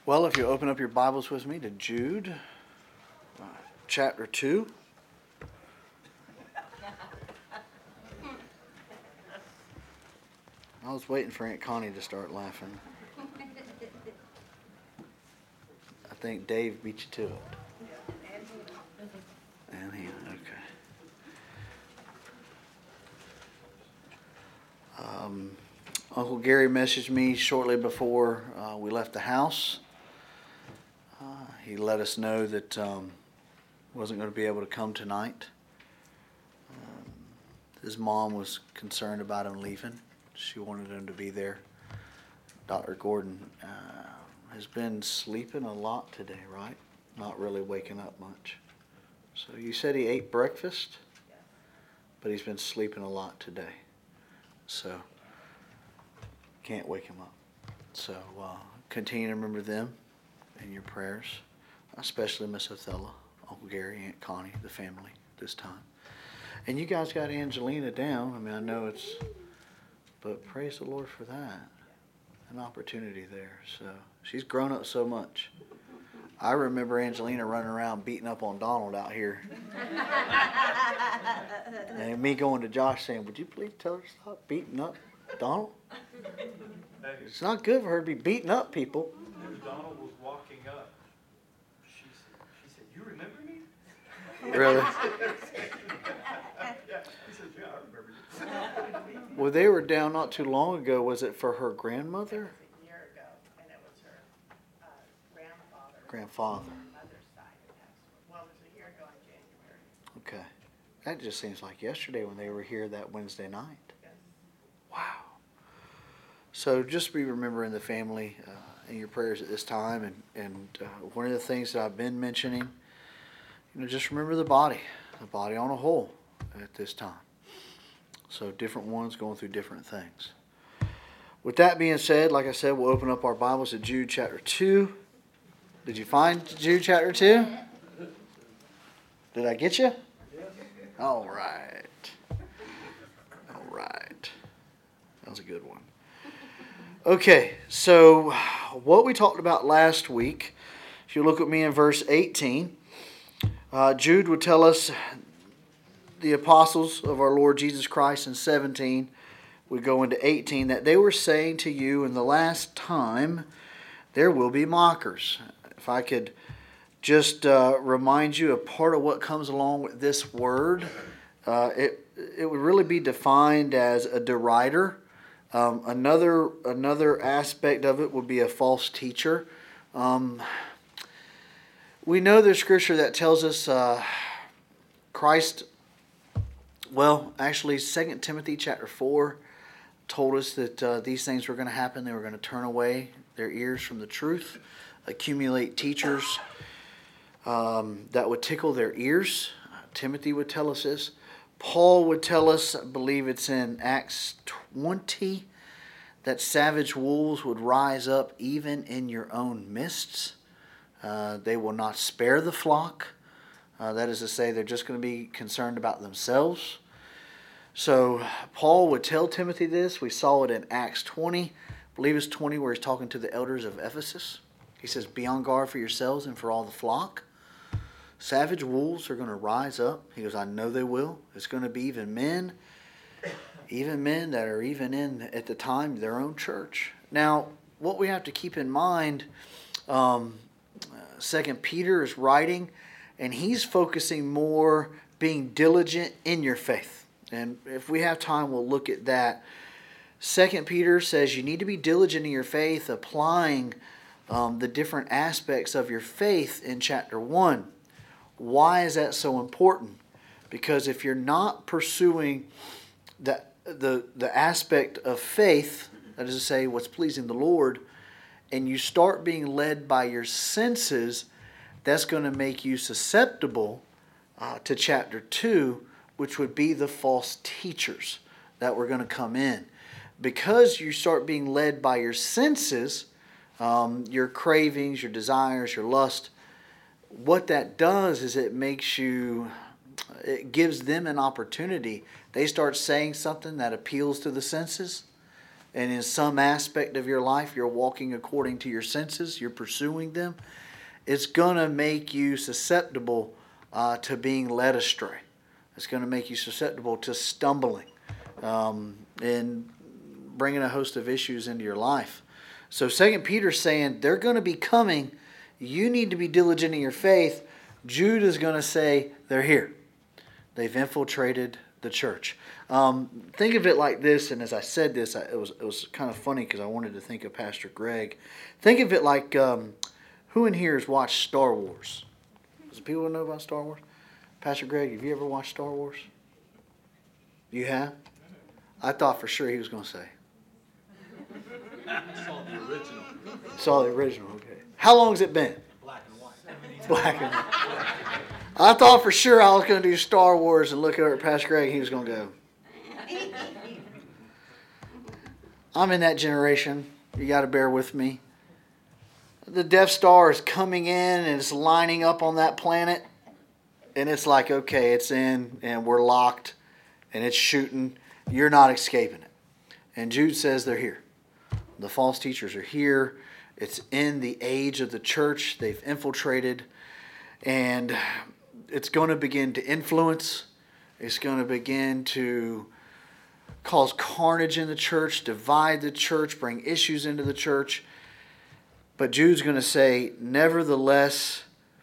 Well, if you open up your Bibles with me to Jude, chapter 2. I was waiting for Aunt Connie to start laughing. I think Dave beat you to it. And he, okay. Uncle Gary messaged me shortly before we left the house. He let us know that wasn't going to be able to come tonight. His mom was concerned about him leaving. She wanted him to be there. Dr. Gordon has been sleeping a lot today, right? Not really waking up much. So you said he ate breakfast, but he's been sleeping a lot today. So can't wake him up. So continue to remember them in your prayers, especially Miss Othello, Uncle Gary, Aunt Connie, the family this time. And you guys got Angelina down. I mean, I know it's, but praise the Lord for that. An opportunity there. So she's grown up so much. I remember Angelina running around beating up on Donald out here. And me going to Josh saying, would you please tell her to stop beating up Donald? It's not good for her to be beating up people. As Donald was walking up, she said, you remember me? Really? Yeah. He said, yeah, I remember you. Well, they were down not too long ago. Was it for her grandmother? It was a year ago, and it was her grandfather. Grandfather. Mother's side of passed. Well, it was a year ago in January. Okay. That just seems like yesterday when they were here that Wednesday night. Yes. Wow. So just be remembering the family in your prayers at this time. And one of the things that I've been mentioning, just remember the body on a whole at this time. So different ones going through different things. With that being said, like I said, we'll open up our Bibles to Jude chapter 2. Did you find Jude chapter 2? Did I get you? All right. All right. That was a good one. Okay, so what we talked about last week, if you look at me in verse 18, Jude would tell us the apostles of our Lord Jesus Christ in 17, we go into 18, that they were saying to you in the last time, there will be mockers. If I could just remind you of part of what comes along with this word, it would really be defined as a derider. Another aspect of it would be a false teacher. We know there's scripture that tells us Christ, well, actually 2 Timothy chapter 4 told us that these things were going to happen. They were going to turn away their ears from the truth, accumulate teachers that would tickle their ears. Timothy would tell us this. Paul would tell us, I believe it's in Acts 20, that savage wolves would rise up even in your own midst. They will not spare the flock. That is to say, they're just going to be concerned about themselves. So Paul would tell Timothy this. We saw it in Acts 20. I believe it's 20 where he's talking to the elders of Ephesus. He says, be on guard for yourselves and for all the flock. Savage wolves are going to rise up. He goes, I know they will. It's going to be even men that are even in, at the time, their own church. Now, what we have to keep in mind, 2 Peter is writing, and he's focusing more being diligent in your faith. And if we have time, we'll look at that. 2 Peter says you need to be diligent in your faith, applying the different aspects of your faith in chapter 1. Why is that so important? Because if you're not pursuing the aspect of faith, that is to say what's pleasing the Lord, and you start being led by your senses, that's going to make you susceptible to chapter 2, which would be the false teachers that were going to come in. Because you start being led by your senses, your cravings, your desires, your lust, what that does is it gives them an opportunity. They start saying something that appeals to the senses. and in some aspect of your life you're walking according to your senses, you're pursuing them, it's going to make you susceptible to being led astray. It's going to make you susceptible to stumbling and bringing a host of issues into your life. So 2 Peter's saying they're going to be coming. You need to be diligent in your faith. Jude is going to say they're here. They've infiltrated the church. Think of it like this, and as I said this, it was kind of funny because I wanted to think of Pastor Greg. Think of it like, who in here has watched Star Wars? Does people know about Star Wars? Pastor Greg, have you ever watched Star Wars? You have? I thought for sure he was going to say. Saw the original. Saw the original, okay. How long has it been? Black and white. Black and white. I thought for sure I was going to do Star Wars and look over at Pastor Greg and he was going to go. I'm in that generation. You got to bear with me. The Death Star is coming in and it's lining up on that planet. And it's like, okay, it's in and we're locked and it's shooting. You're not escaping it. And Jude says they're here. The false teachers are here. It's in the age of the church. They've infiltrated. And it's going to begin to influence. It's going to begin to cause carnage in the church, divide the church, bring issues into the church. But Jude's going to say, nevertheless,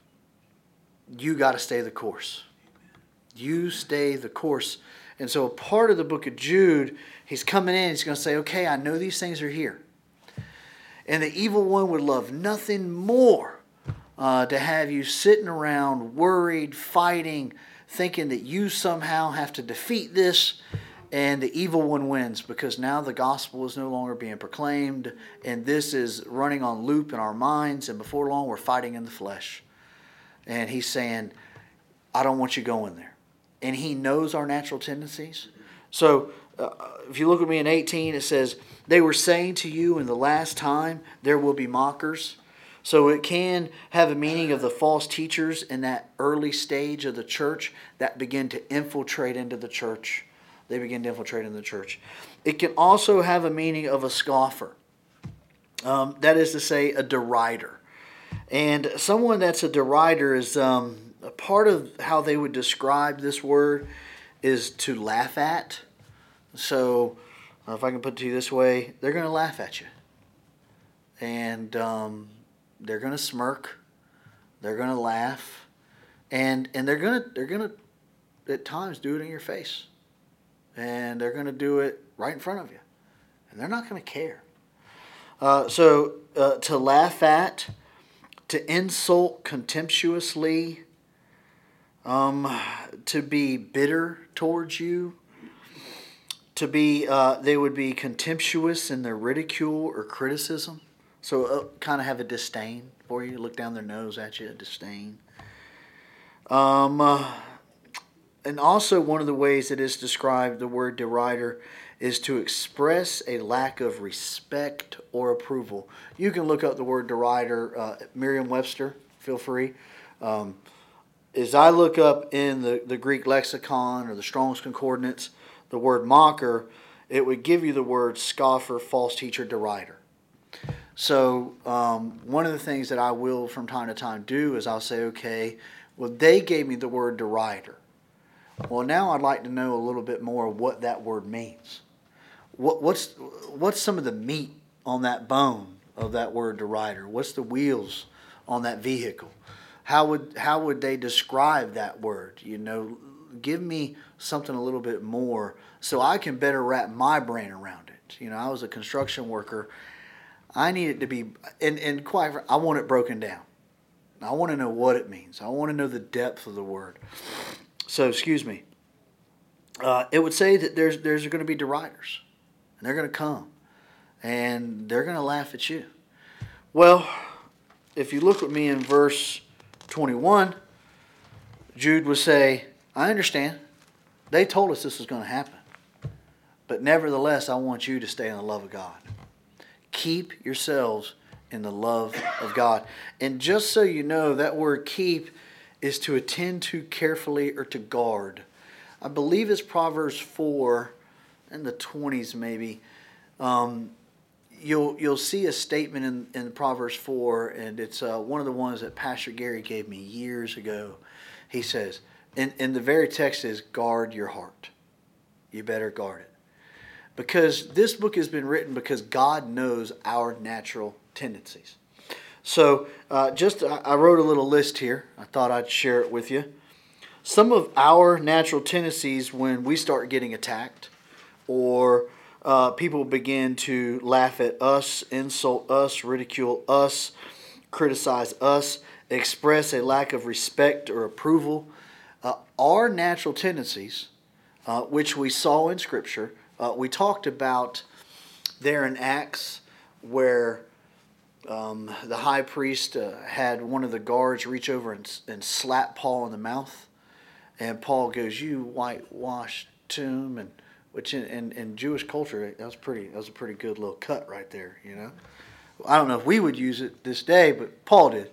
you got to stay the course. You stay the course. And so a part of the book of Jude, he's coming in, he's going to say, okay, I know these things are here. And the evil one would love nothing more to have you sitting around worried, fighting, thinking that you somehow have to defeat this, and the evil one wins because now the gospel is no longer being proclaimed, and this is running on loop in our minds, and before long we're fighting in the flesh. And he's saying, I don't want you going there. And he knows our natural tendencies. So if you look at me in 18, it says, they were saying to you in the last time there will be mockers. So it can have a meaning of the false teachers in that early stage of the church that begin to infiltrate into the church. They begin to infiltrate into the church. It can also have a meaning of a scoffer. That is to say, a derider. And someone that's a derider is a part of how they would describe this word is to laugh at. So if I can put it to you this way, they're going to laugh at you. And they're going to smirk. They're going to laugh. And they're going to at times do it in your face. And they're going to do it right in front of you. And they're not going to care. So to laugh at, to insult contemptuously, to be bitter towards you, to be, they would be contemptuous in their ridicule or criticism. So kind of have a disdain for you, look down their nose at you, a disdain. And also one of the ways it is described, the word derider, is to express a lack of respect or approval. You can look up the word derider, Merriam-Webster, feel free. As I look up in the Greek lexicon or the Strong's Concordance, the word mocker, it would give you the word scoffer, false teacher, derider. So one of the things that I will from time to time do is I'll say, okay, well, they gave me the word derider. Well, now I'd like to know a little bit more of what that word means. What's some of the meat on that bone of that word derider? What's the wheels on that vehicle? How would they describe that word? You know, give me something a little bit more so I can better wrap my brain around it. You know, I was a construction worker. I need it to be, and quite frankly, I want it broken down. I want to know what it means. I want to know the depth of the word. So, excuse me. It would say that there's going to be deriders. And they're going to come. And they're going to laugh at you. Well, if you look at me in verse 21, Jude would say, I understand. They told us this was going to happen. But nevertheless, I want you to stay in the love of God. Keep yourselves in the love of God. And just so you know, that word keep is to attend to carefully or to guard. I believe it's Proverbs 4 in the 20s maybe. You'll see a statement in Proverbs 4, and it's one of the ones that Pastor Gary gave me years ago. He says, and the very text is, guard your heart. You better guard it. Because this book has been written because God knows our natural tendencies. So I wrote a little list here. I thought I'd share it with you. Some of our natural tendencies when we start getting attacked, or people begin to laugh at us, insult us, ridicule us, criticize us, express a lack of respect or approval. Our natural tendencies, which we saw in Scripture, we talked about there in Acts where the high priest had one of the guards reach over and slap Paul in the mouth. And Paul goes, "You whitewashed tomb," and which in Jewish culture that was a pretty good little cut right there, you know. I don't know if we would use it this day, but Paul did.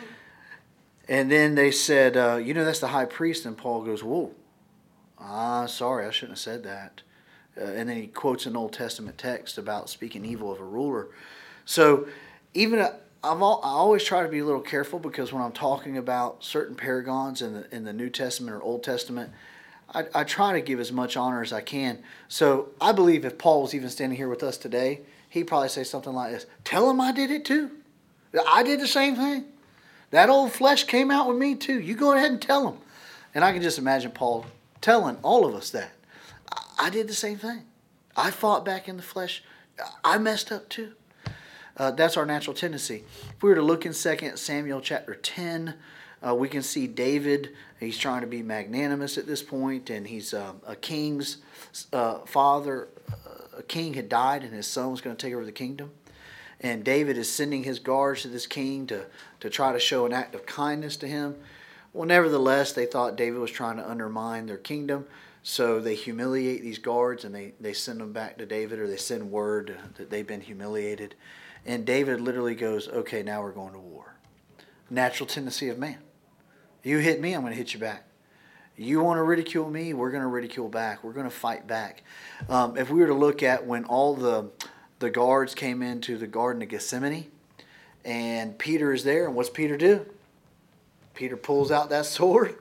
And then they said, that's the high priest. And Paul goes, "Whoa, sorry, I shouldn't have said that." And then he quotes an Old Testament text about speaking evil of a ruler. So even I always try to be a little careful, because when I'm talking about certain paragons in the New Testament or Old Testament, I try to give as much honor as I can. So I believe if Paul was even standing here with us today, he'd probably say something like this: "Tell him I did it too. I did the same thing. That old flesh came out with me too. You go ahead and tell him." And I can just imagine Paul telling all of us that. I did the same thing. I fought back in the flesh. I messed up too. That's our natural tendency. If we were to look in 2 Samuel chapter 10, we can see David. He's trying to be magnanimous at this point, and he's a king's father. A king had died, and his son was going to take over the kingdom. And David is sending his guards to this king to try to show an act of kindness to him. Well, nevertheless, they thought David was trying to undermine their kingdom. So they humiliate these guards, and they send them back to David, or they send word that they've been humiliated. And David literally goes, "Okay, now we're going to war." Natural tendency of man. You hit me, I'm going to hit you back. You want to ridicule me, we're going to ridicule back. We're going to fight back. If we were to look at when all the guards came into the Garden of Gethsemane, and Peter is there, and what's Peter do? Peter pulls out that sword.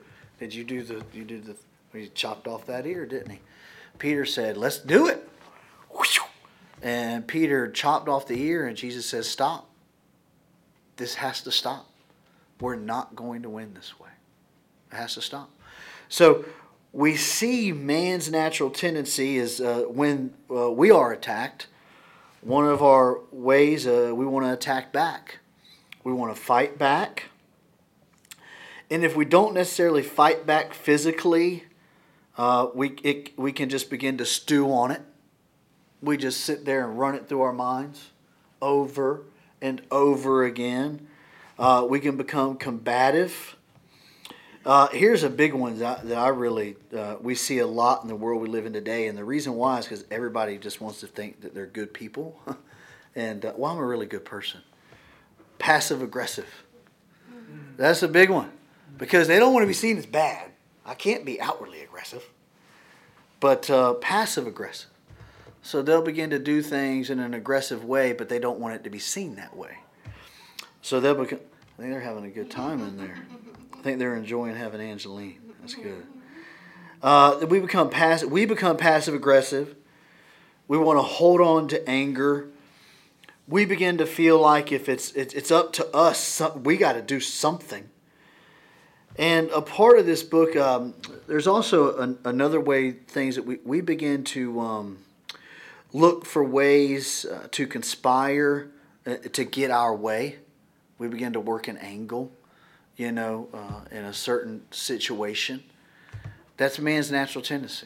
He chopped off that ear, didn't he? Peter said, "Let's do it." And Peter chopped off the ear, and Jesus says, "Stop. This has to stop. We're not going to win this way. It has to stop." So we see man's natural tendency is when we are attacked, one of our ways we want to attack back. We want to fight back. And if we don't necessarily fight back physically, we can just begin to stew on it. We just sit there and run it through our minds over and over again. We can become combative. Here's a big one that I really, we see a lot in the world we live in today. And the reason why is because everybody just wants to think that they're good people. And, I'm a really good person. Passive aggressive. That's a big one. Because they don't want to be seen as bad. I can't be outwardly aggressive. But passive aggressive. So they'll begin to do things in an aggressive way, but they don't want it to be seen that way. So they'll become, I think they're having a good time in there. I think they're enjoying having Angeline. That's good. We become passive aggressive. We want to hold on to anger. We begin to feel like if it's up to us, we got to do something. And a part of this book, there's also another way things that we begin to look for ways to conspire to get our way. We begin to work an angle, in a certain situation. That's man's natural tendency.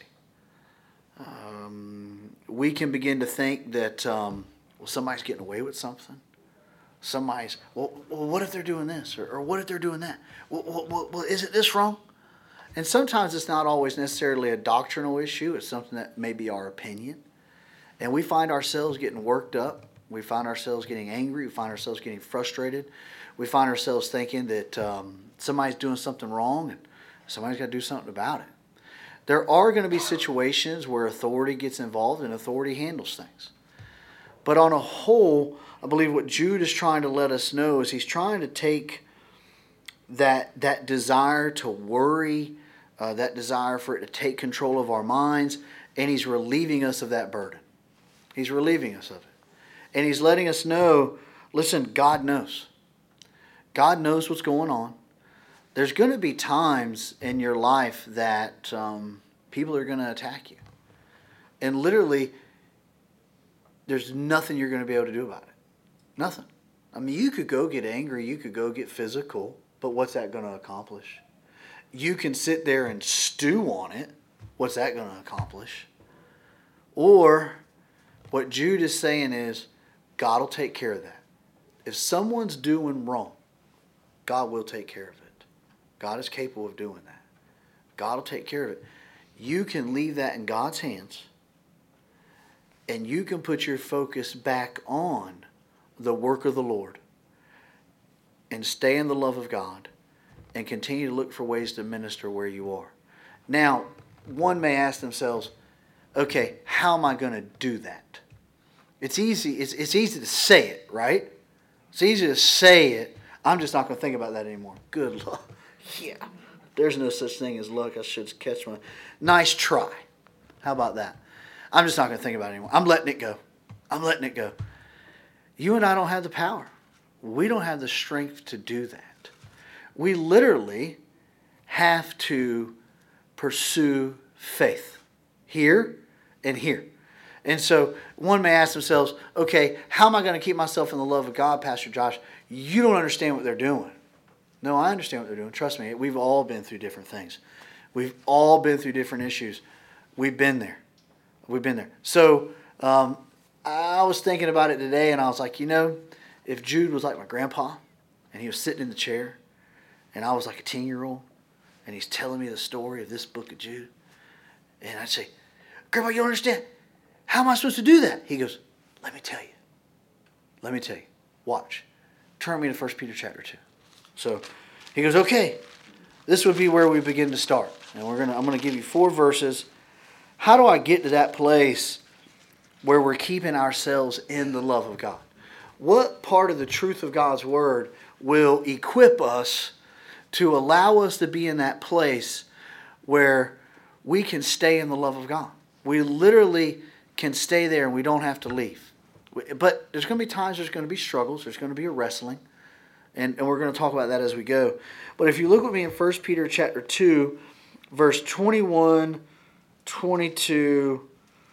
We can begin to think that somebody's getting away with something. Somebody's, what if they're doing this? Or what if they're doing that? Well, isn't this wrong? And sometimes it's not always necessarily a doctrinal issue. It's something that may be our opinion. And we find ourselves getting worked up. We find ourselves getting angry. We find ourselves getting frustrated. We find ourselves thinking that somebody's doing something wrong and somebody's got to do something about it. There are going to be situations where authority gets involved and authority handles things. But on a whole, I believe what Jude is trying to let us know is he's trying to take that desire to worry, that desire for it to take control of our minds, and he's relieving us of that burden. He's relieving us of it. And he's letting us know, listen, God knows. God knows what's going on. There's going to be times in your life that people are going to attack you. And literally, there's nothing you're going to be able to do about it. Nothing. I mean, you could go get angry, you could go get physical, but what's that going to accomplish? You can sit there and stew on it. What's that going to accomplish? Or what Jude is saying is, God will take care of that. If someone's doing wrong, God will take care of it. God is capable of doing that. God will take care of it. You can leave that in God's hands, and you can put your focus back on the work of the Lord and stay in the love of God and continue to look for ways to minister where you are. Now, one may ask themselves, okay, how am I going to do that? It's easy. It's easy to say it, right? It's easy to say it. I'm just not going to think about that anymore. Good luck. Yeah. There's no such thing as luck. I should catch one. Nice try. How about that? I'm just not going to think about it anymore. I'm letting it go. I'm letting it go. You and I don't have the power. We don't have the strength to do that. We literally have to pursue faith here and here. And so one may ask themselves, okay, how am I going to keep myself in the love of God, Pastor Josh? You don't understand what they're doing. No, I understand what they're doing. Trust me, we've all been through different things. We've all been through different issues. We've been there. We've been there. So I was thinking about it today, and I was like, if Jude was like my grandpa, and he was sitting in the chair, and I was like a 10-year-old, and he's telling me the story of this book of Jude, and I'd say, Grandpa, you don't understand. How am I supposed to do that? He goes, let me tell you. Let me tell you. Watch. Turn me to 1 Peter chapter 2. So he goes, okay, this would be where we begin to start. And I'm going to give you 4 verses. How do I get to that place where we're keeping ourselves in the love of God? What part of the truth of God's word will equip us to allow us to be in that place where we can stay in the love of God? We literally can stay there and we don't have to leave. But there's going to be times there's going to be struggles. There's going to be a wrestling. And we're going to talk about that as we go. But if you look with me in 1 Peter chapter 2, verse 21, 22,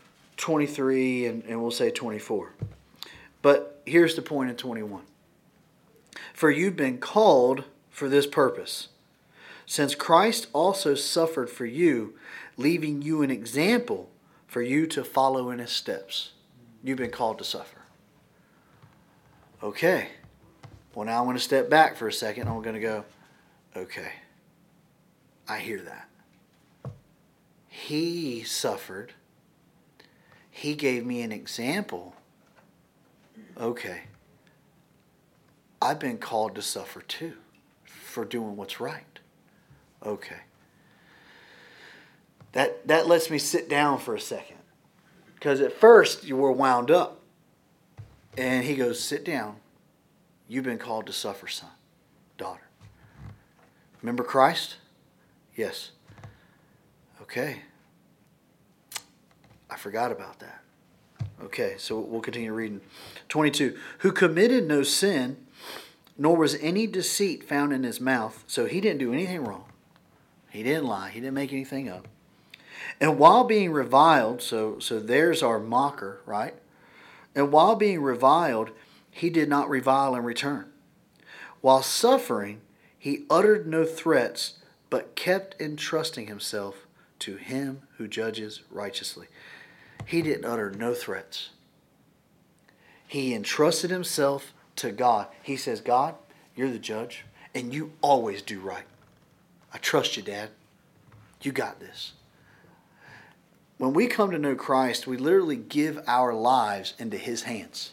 23, and we'll say 24. But here's the point in 21. For you've been called for this purpose, since Christ also suffered for you, leaving you an example for you to follow in his steps. You've been called to suffer. Okay. Well, now I'm going to step back for a second. I'm going to go, okay, I hear that. He suffered. He gave me an example. Okay. I've been called to suffer too for doing what's right. Okay. That lets me sit down for a second. Because at first you were wound up. And he goes, sit down. You've been called to suffer, son, daughter. Remember Christ? Yes. Okay. I forgot about that. Okay, so we'll continue reading. 22. Who committed no sin, nor was any deceit found in his mouth. So he didn't do anything wrong. He didn't lie. He didn't make anything up. And while being reviled, so there's our mocker, right? And while being reviled, he did not revile in return. While suffering, he uttered no threats, but kept entrusting himself to him who judges righteously. He didn't utter no threats. He entrusted himself to God. He says, God, you're the judge, and you always do right. I trust you, Dad. You got this. When we come to know Christ, we literally give our lives into his hands.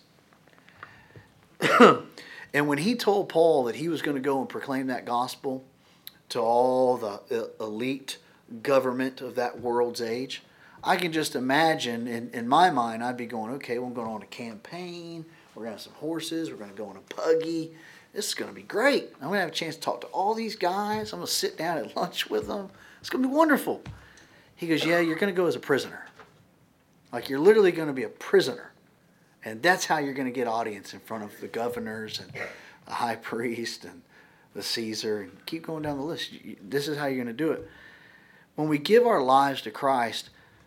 And when he told Paul that he was going to go and proclaim that gospel to all the elite government of that world's age, I can just imagine, in my mind, I'd be going, okay, we're going on a campaign. We're going to have some horses. We're going to go on a buggy. This is going to be great. I'm going to have a chance to talk to all these guys. I'm going to sit down at lunch with them. It's going to be wonderful. He goes, yeah, you're going to go as a prisoner. Like, you're literally going to be a prisoner. And that's how you're going to get audience in front of the governors and the high priest and the Caesar. And keep going down the list. This is how you're going to do it. When we give our lives to Christ,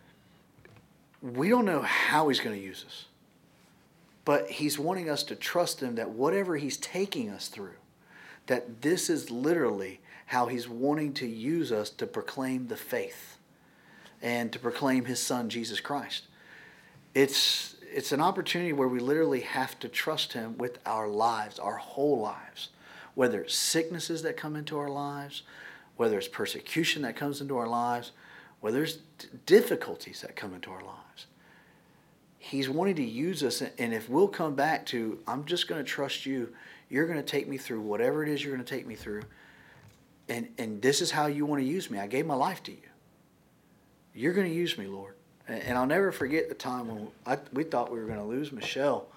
we don't know how he's going to use us. But he's wanting us to trust him that whatever he's taking us through, that this is literally how he's wanting to use us to proclaim the faith and to proclaim his son, Jesus Christ. It's an opportunity where we literally have to trust him with our lives, our whole lives. Whether it's sicknesses that come into our lives, whether it's persecution that comes into our lives, whether it's difficulties that come into our lives. He's wanting to use us, and if we'll come back to, I'm just going to trust you, you're going to take me through whatever it is you're going to take me through, and this is how you want to use me. I gave my life to you. You're going to use me, Lord. And I'll never forget the time when we thought we were going to lose Michelle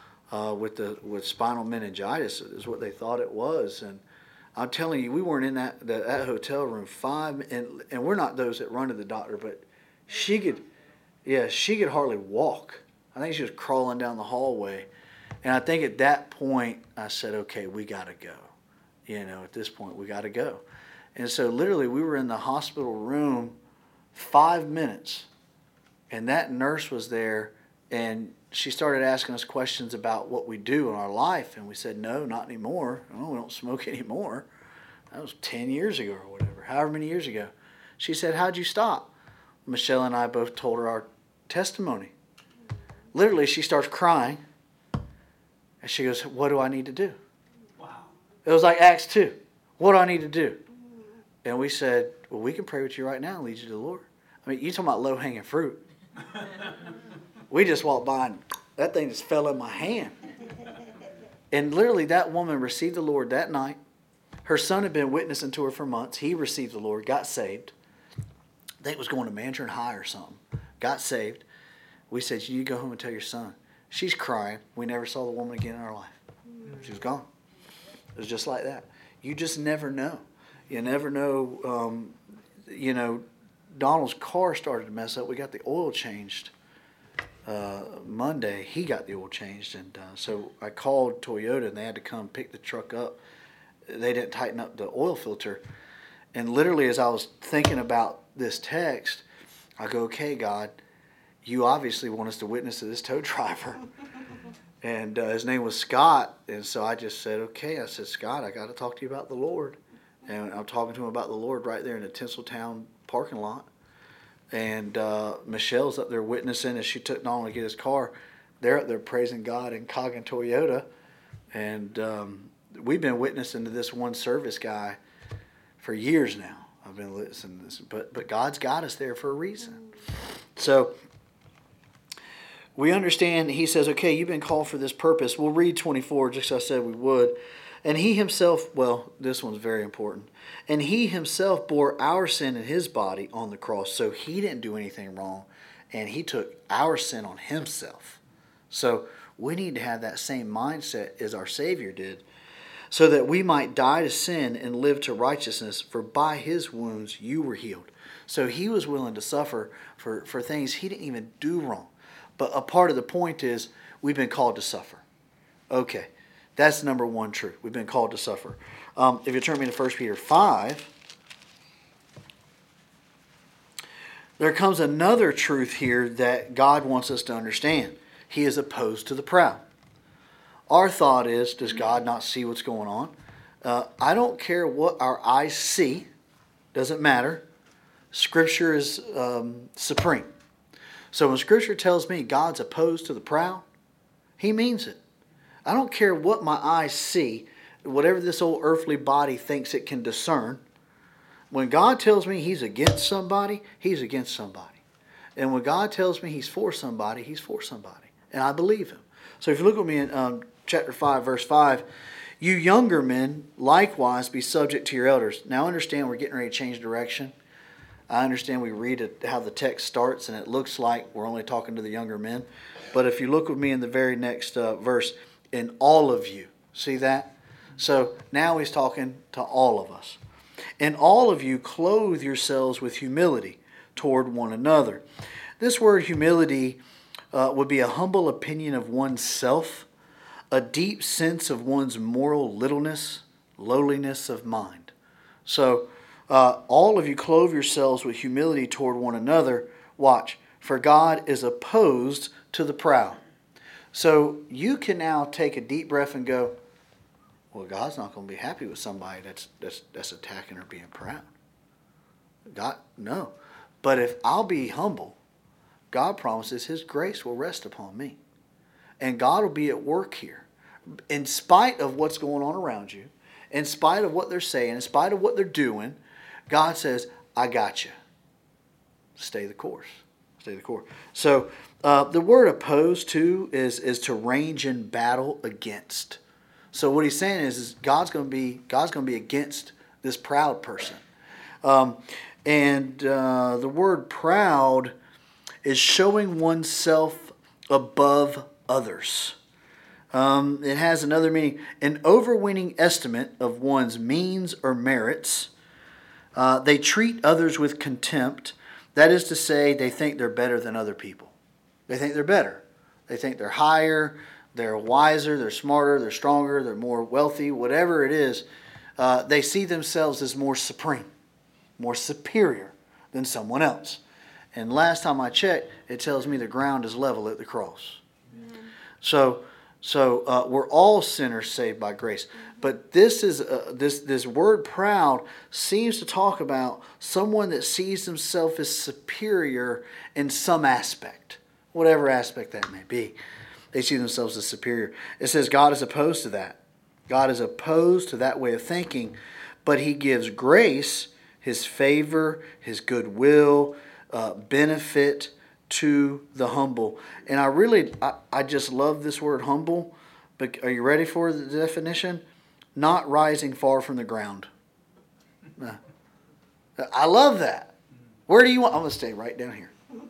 with spinal meningitis, is what they thought it was. And I'm telling you, we weren't in that hotel room and we're not those that run to the doctor, but she could hardly walk. I think she was crawling down the hallway. And I think at that point, I said, okay, we got to go. At this point, we got to go. And so literally, we were in the hospital room 5 minutes. And that nurse was there, and she started asking us questions about what we do in our life. And we said, no, not anymore. No, we don't smoke anymore. That was 10 years ago or whatever, however many years ago. She said, how'd you stop? Michelle and I both told her our testimony. Literally, she starts crying. And she goes, what do I need to do? Wow. It was like Acts 2. What do I need to do? And we said, well, we can pray with you right now and lead you to the Lord. I mean, you're talking about low-hanging fruit. We just walked by and that thing just fell in my hand. And literally that woman received the Lord that night. Her son had been witnessing to her for months. He received the Lord, got saved. I think it was going to Mandarin High or something. Got saved. We said, you need to go home and tell your son. She's crying. We never saw the woman again in our life. She was gone. It was just like that. You just never know. You never know. Donald's car started to mess up. We got the oil changed Monday. He got the oil changed. And so I called Toyota, and they had to come pick the truck up. They didn't tighten up the oil filter. And literally, as I was thinking about this text, I go, okay, God, you obviously want us to witness to this tow driver. And his name was Scott. And so I just said, okay. I said, Scott, I got to talk to you about the Lord. And I'm talking to him about the Lord right there in the Tinseltown parking lot. And Michelle's up there witnessing as she took Donald to get his car. They're up there praising God and cogging Toyota. And we've been witnessing to this one service guy for years now. I've been listening to this. But God's got us there for a reason. So we understand, he says, okay, you've been called for this purpose. We'll read 24, just as I said we would. And he himself, well, this one's very important. And he himself bore our sin in his body on the cross. So he didn't do anything wrong. And he took our sin on himself. So we need to have that same mindset as our Savior did, so that we might die to sin and live to righteousness. For by his wounds you were healed. So he was willing to suffer for things he didn't even do wrong. But a part of the point is we've been called to suffer. Okay. That's number one truth. We've been called to suffer. If you turn me to 1 Peter 5, there comes another truth here that God wants us to understand. He is opposed to the proud. Our thought is, does God not see what's going on? I don't care what our eyes see. Doesn't matter. Scripture is supreme. So when Scripture tells me God's opposed to the proud, he means it. I don't care what my eyes see, whatever this old earthly body thinks it can discern. When God tells me he's against somebody, he's against somebody. And when God tells me he's for somebody, he's for somebody. And I believe him. So if you look at me in chapter 5, verse 5, you younger men likewise be subject to your elders. Now understand we're getting ready to change direction. I understand we read it, how the text starts, and it looks like we're only talking to the younger men. But if you look with me in the very next verse, in all of you, see that? So now he's talking to all of us. In all of you, clothe yourselves with humility toward one another. This word humility would be a humble opinion of oneself, a deep sense of one's moral littleness, lowliness of mind. So, all of you clothe yourselves with humility toward one another. Watch, for God is opposed to the proud. So you can now take a deep breath and go, well, God's not going to be happy with somebody that's attacking or being proud. God, no. But if I'll be humble, God promises His grace will rest upon me. And God will be at work here. In spite of what's going on around you, in spite of what they're saying, in spite of what they're doing, God says, I got you. Stay the course. Stay the course. So the word opposed to is to range in battle against. So what he's saying is God's going to be against this proud person. And the word proud is showing oneself above others. It has another meaning, an overweening estimate of one's means or merits. They treat others with contempt. That is to say, they think they're better than other people. They think they're better. They think they're higher, they're wiser, they're smarter, they're stronger, they're more wealthy, whatever it is. They see themselves as more supreme, more superior than someone else. And last time I checked, it tells me the ground is level at the cross. Mm-hmm. So we're all sinners saved by grace. But this is this word proud seems to talk about someone that sees themselves as superior in some aspect, whatever aspect that may be. They see themselves as superior. It says God is opposed to that. God is opposed to that way of thinking, but He gives grace, His favor, His goodwill, benefit to the humble. And I just love this word humble. But are you ready for the definition? Not rising far from the ground. I love that. Where do you want? I'm going to stay right down here.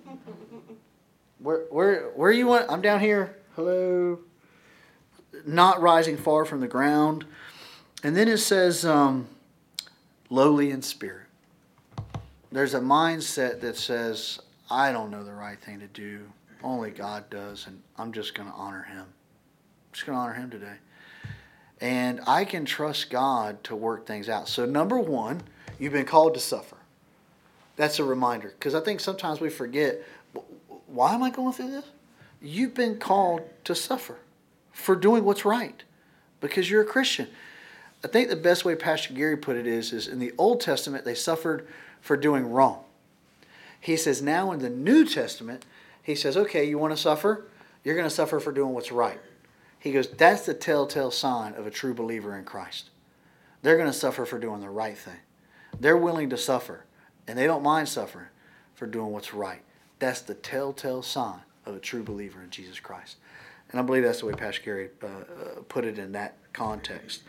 Where you want? I'm down here. Hello. Not rising far from the ground. And then it says lowly in spirit. There's a mindset that says, I don't know the right thing to do. Only God does, and I'm just going to honor Him. I'm just going to honor Him today. And I can trust God to work things out. So number one, you've been called to suffer. That's a reminder. Because I think sometimes we forget, why am I going through this? You've been called to suffer for doing what's right. Because you're a Christian. I think the best way Pastor Gary put it is in the Old Testament, they suffered for doing wrong. He says now in the New Testament, he says, okay, you want to suffer? You're going to suffer for doing what's right. He goes, that's the telltale sign of a true believer in Christ. They're going to suffer for doing the right thing. They're willing to suffer, and they don't mind suffering for doing what's right. That's the telltale sign of a true believer in Jesus Christ. And I believe that's the way Pastor Gary put it in that context.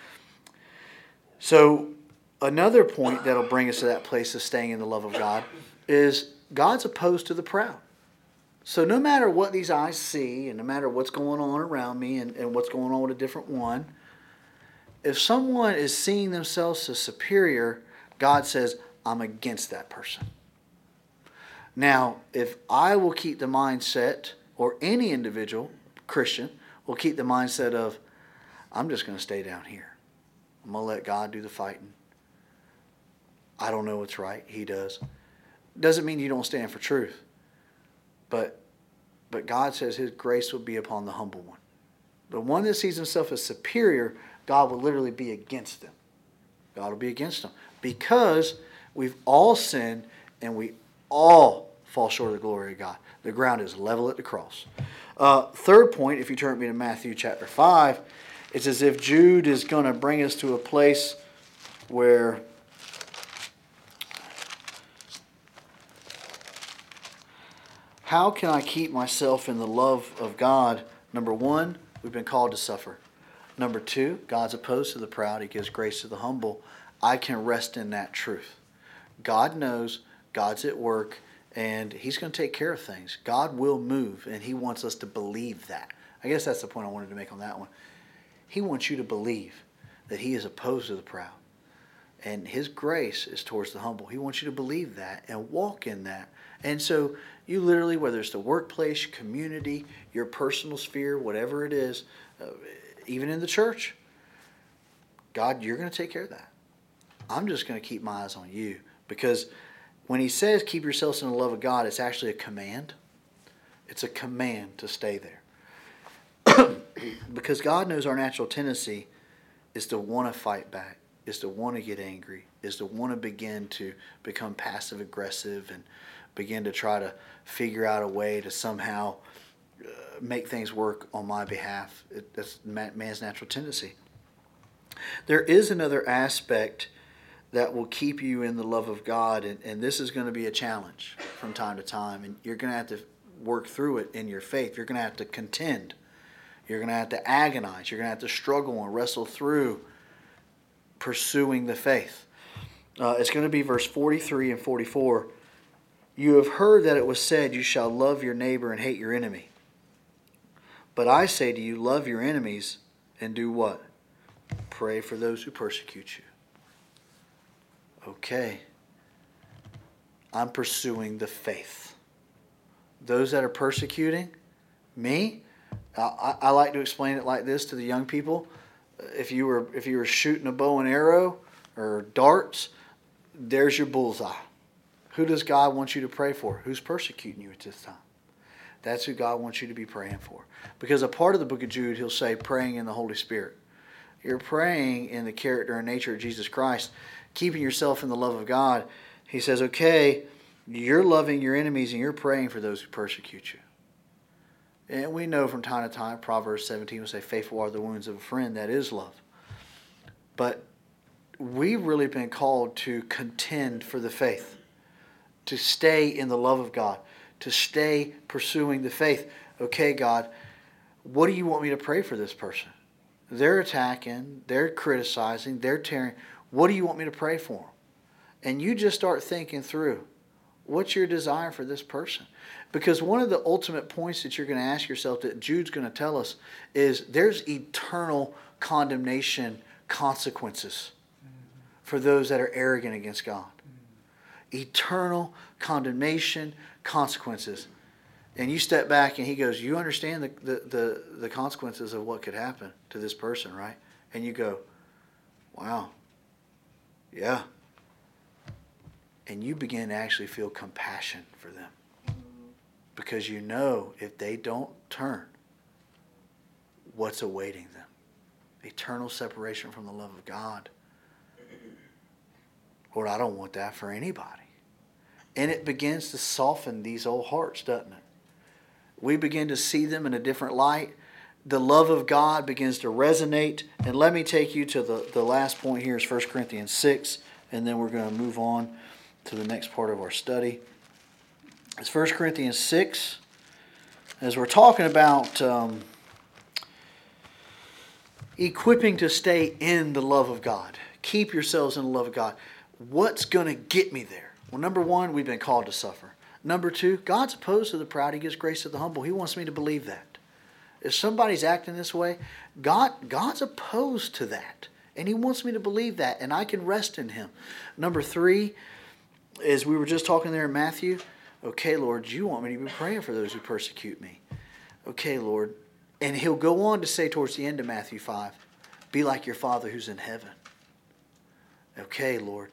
So another point that'll bring us to that place of staying in the love of God is God's opposed to the proud. So no matter what these eyes see, and no matter what's going on around me and what's going on with a different one, if someone is seeing themselves as superior, God says, I'm against that person. Now, if I will keep the mindset, or any individual, Christian, will keep the mindset of, I'm just going to stay down here. I'm going to let God do the fighting. I don't know what's right. He does. Doesn't mean you don't stand for truth. But God says His grace will be upon the humble one. The one that sees himself as superior, God will literally be against them. God will be against them. Because we've all sinned and we all fall short of the glory of God. The ground is level at the cross. Third point, if you turn with me to Matthew chapter 5, it's as if Jude is going to bring us to a place where how can I keep myself in the love of God? Number one, we've been called to suffer. Number two, God's opposed to the proud. He gives grace to the humble. I can rest in that truth. God knows, God's at work, and He's going to take care of things. God will move, and He wants us to believe that. I guess that's the point I wanted to make on that one. He wants you to believe that He is opposed to the proud, and His grace is towards the humble. He wants you to believe that and walk in that. And so you literally, whether it's the workplace, community, your personal sphere, whatever it is, even in the church, God, you're going to take care of that. I'm just going to keep my eyes on you. Because when He says keep yourselves in the love of God, it's actually a command. It's a command to stay there. Because God knows our natural tendency is to want to fight back, is to want to get angry, is to want to begin to become passive aggressive and begin to try to figure out a way to somehow make things work on my behalf. That's man's natural tendency. There is another aspect that will keep you in the love of God, and this is going to be a challenge from time to time, and you're going to have to work through it in your faith. You're going to have to contend. You're going to have to agonize. You're going to have to struggle and wrestle through pursuing the faith. It's going to be verse 43 and 44. You have heard that it was said, you shall love your neighbor and hate your enemy. But I say to you, love your enemies and do what? Pray for those who persecute you. Okay. I'm pursuing the faith. Those that are persecuting me, I like to explain it like this to the young people. If you were shooting a bow and arrow or darts, there's your bullseye. Who does God want you to pray for? Who's persecuting you at this time? That's who God wants you to be praying for. Because a part of the book of Jude, he'll say praying in the Holy Spirit. You're praying in the character and nature of Jesus Christ, keeping yourself in the love of God. He says, okay, you're loving your enemies and you're praying for those who persecute you. And we know from time to time, Proverbs 17 will say, faithful are the wounds of a friend. That is love. But we've really been called to contend for the faith, to stay in the love of God, to stay pursuing the faith. Okay, God, what do you want me to pray for this person? They're attacking, they're criticizing, they're tearing. What do you want me to pray for them? And you just start thinking through, what's your desire for this person? Because one of the ultimate points that you're going to ask yourself that Jude's going to tell us is there's eternal condemnation consequences for those that are arrogant against God. Eternal condemnation consequences. And you step back and he goes, you understand the consequences of what could happen to this person, right? And you go, wow, yeah. And you begin to actually feel compassion for them. Because you know if they don't turn, what's awaiting them? Eternal separation from the love of God. Lord, I don't want that for anybody. And it begins to soften these old hearts, doesn't it? We begin to see them in a different light. The love of God begins to resonate. And let me take you to the last point here is 1 Corinthians 6. And then we're going to move on to the next part of our study. It's 1 Corinthians 6. As we're talking about equipping to stay in the love of God. Keep yourselves in the love of God. What's going to get me there? Well, number one, we've been called to suffer. Number two, God's opposed to the proud. He gives grace to the humble. He wants me to believe that. If somebody's acting this way, God's opposed to that. And He wants me to believe that. And I can rest in Him. Number three, as we were just talking there in Matthew, okay, Lord, you want me to be praying for those who persecute me. Okay, Lord. And He'll go on to say towards the end of Matthew 5, be like your Father who's in heaven. Okay, Lord.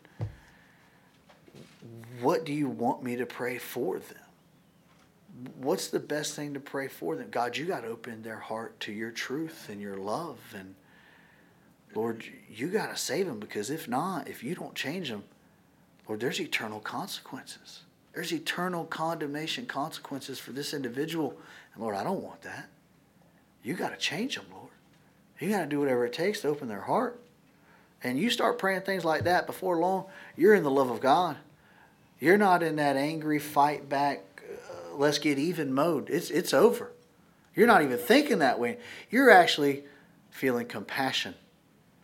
What do you want me to pray for them? What's the best thing to pray for them? God, you got to open their heart to your truth and your love. And Lord, you got to save them, because if not, if you don't change them, Lord, there's eternal consequences. There's eternal condemnation consequences for this individual. And Lord, I don't want that. You got to change them, Lord. You got to do whatever it takes to open their heart. And you start praying things like that, before long, you're in the love of God. You're not in that angry, fight back, let's get even mode. It's over. You're not even thinking that way. You're actually feeling compassion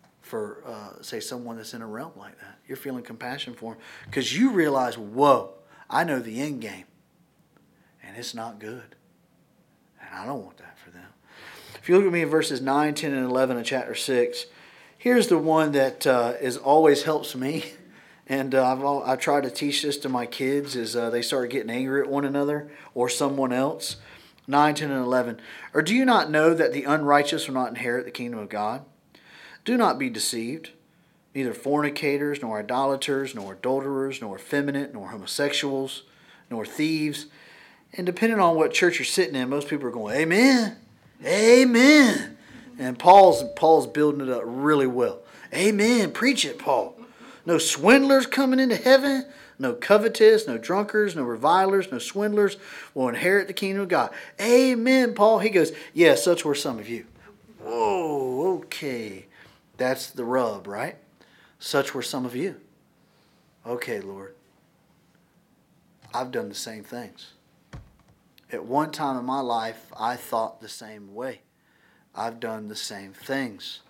for, say, someone that's in a realm like that. You're feeling compassion for them because you realize, whoa, I know the end game, and it's not good. And I don't want that for them. If you look at me in verses 9, 10, and 11 of chapter 6, here's the one that always helps me. And I try to teach this to my kids as they start getting angry at one another or someone else. 9, 10, and 11. Or do you not know that the unrighteous will not inherit the kingdom of God? Do not be deceived. Neither fornicators, nor idolaters, nor adulterers, nor effeminate, nor homosexuals, nor thieves. And depending on what church you're sitting in, most people are going, amen, amen. And Paul's building it up really well. Amen, preach it, Paul. No swindlers coming into heaven. No covetous, no drunkards, no revilers, no swindlers will inherit the kingdom of God. Amen, Paul. He goes, yeah, such were some of you. Whoa, okay. That's the rub, right? Such were some of you. Okay, Lord. I've done the same things. At one time in my life, I thought the same way. I've done the same things.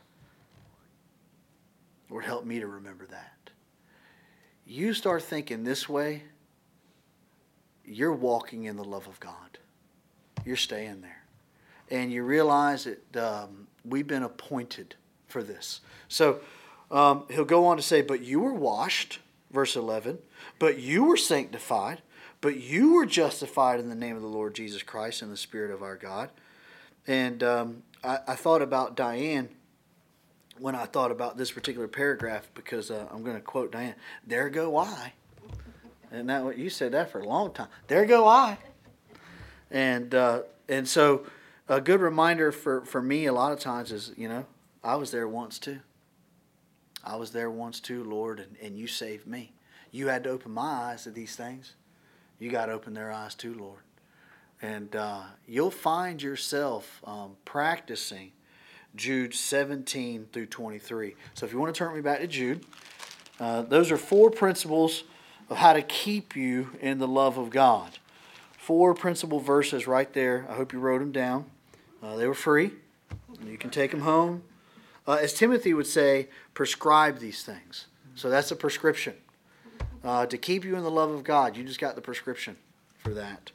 Lord, help me to remember that. You start thinking this way, you're walking in the love of God. You're staying there. And you realize that we've been appointed for this. So he'll go on to say, but you were washed, verse 11, but you were sanctified, but you were justified in the name of the Lord Jesus Christ and the Spirit of our God. And I thought about Diane when I thought about this particular paragraph, because I'm going to quote Diane. There go I. And that what you said that for a long time. There go I. And so a good reminder for me a lot of times is, I was there once too. I was there once too, Lord, and you saved me. You had to open my eyes to these things. You got to open their eyes too, Lord. And you'll find yourself practicing Jude 17 through 23. So if you want to turn me back to Jude, those are 4 principles of how to keep you in the love of God. 4 principal verses right there. I hope you wrote them down. They were free. You can take them home. As Timothy would say, prescribe these things. So that's a prescription. To keep you in the love of God, you just got the prescription for that.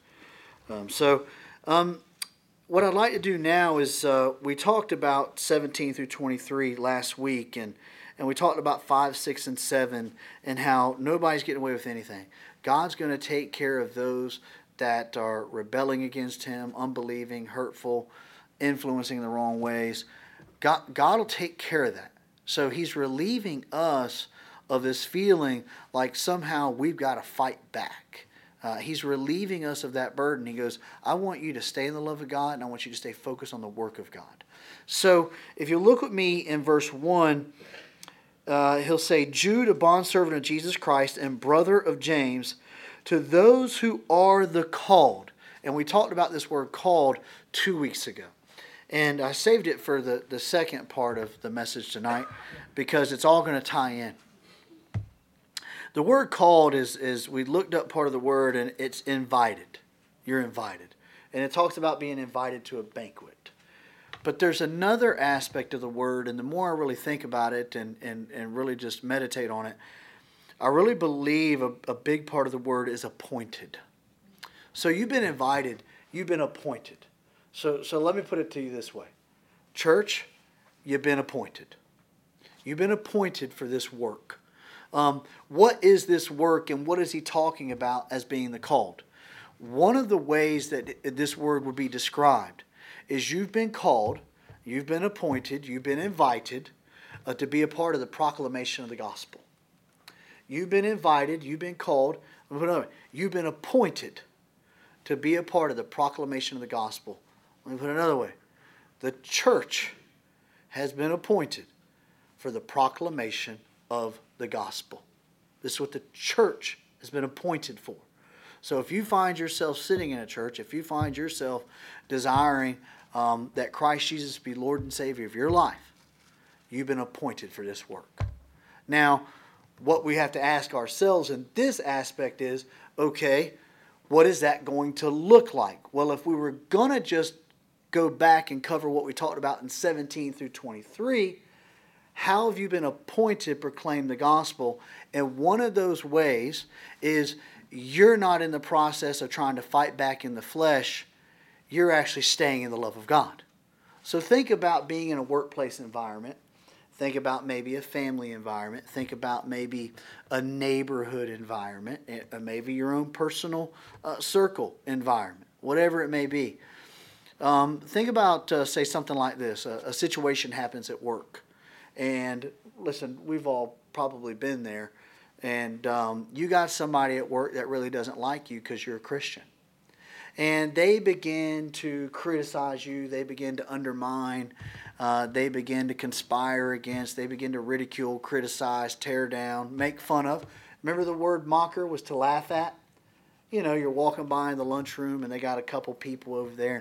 What I'd like to do now is we talked about 17 through 23 last week, and we talked about 5, 6, and 7, and how nobody's getting away with anything. God's going to take care of those that are rebelling against Him, unbelieving, hurtful, influencing the wrong ways. God will take care of that. So He's relieving us of this feeling like somehow we've got to fight back. He's relieving us of that burden. He goes, I want you to stay in the love of God, and I want you to stay focused on the work of God. So if you look with me in verse 1, he'll say, Jude, a bondservant of Jesus Christ and brother of James, to those who are the called. And we talked about this word called 2 weeks ago. And I saved it for the second part of the message tonight because it's all going to tie in. The word called is we looked up part of the word, and it's invited. You're invited. And it talks about being invited to a banquet. But there's another aspect of the word, and the more I really think about it and really just meditate on it, I really believe a big part of the word is appointed. So you've been invited, you've been appointed. So let me put it to you this way. Church, you've been appointed. You've been appointed for this work. What is this work, and what is he talking about as being the called? One of the ways that this word would be described is you've been called, you've been appointed, you've been invited to be a part of the proclamation of the gospel. You've been invited, you've been called, you've been appointed to be a part of the proclamation of the gospel. Let me put it another way. The church has been appointed for the proclamation of the gospel. This is what the church has been appointed for. So if you find yourself sitting in a church, if you find yourself desiring that Christ Jesus be Lord and Savior of your life, you've been appointed for this work. Now, what we have to ask ourselves in this aspect is, okay, what is that going to look like? Well, if we were going to just go back and cover what we talked about in 17 through 23, how have you been appointed to proclaim the gospel? And one of those ways is you're not in the process of trying to fight back in the flesh. You're actually staying in the love of God. So think about being in a workplace environment. Think about maybe a family environment. Think about maybe a neighborhood environment. Maybe your own personal circle environment. Whatever it may be. Think about, say, something like this. A situation happens at work. And listen, we've all probably been there. And you got somebody at work that really doesn't like you because you're a Christian. And they begin to criticize you. They begin to undermine. They begin to conspire against. They begin to ridicule, criticize, tear down, make fun of. Remember the word mocker was to laugh at? You know, you're walking by in the lunchroom and they got a couple people over there.